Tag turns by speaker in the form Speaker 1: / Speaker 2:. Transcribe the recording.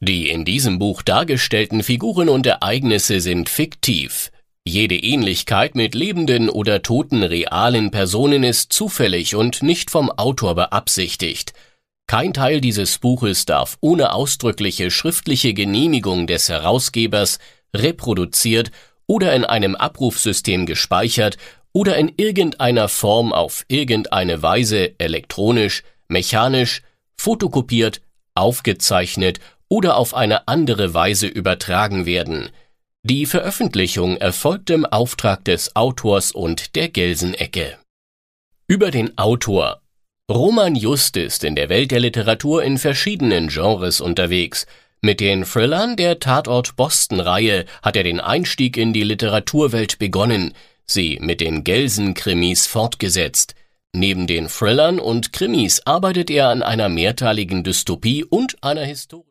Speaker 1: Die in diesem Buch dargestellten Figuren und Ereignisse sind fiktiv. Jede Ähnlichkeit mit lebenden oder toten realen Personen ist zufällig und nicht vom Autor beabsichtigt. Kein Teil dieses Buches darf ohne ausdrückliche schriftliche Genehmigung des Herausgebers reproduziert oder in einem Abrufsystem gespeichert oder in irgendeiner Form auf irgendeine Weise elektronisch, mechanisch, fotokopiert, aufgezeichnet oder auf eine andere Weise übertragen werden. Die Veröffentlichung erfolgt im Auftrag des Autors und der Gelsenecke. Über den Autor. Roman Just ist in der Welt der Literatur in verschiedenen Genres unterwegs. Mit den Thrillern der Tatort Boston-Reihe hat er den Einstieg in die Literaturwelt begonnen, sie mit den Gelsen-Krimis fortgesetzt. Neben den Thrillern und Krimis arbeitet er an einer mehrteiligen Dystopie und einer Historie.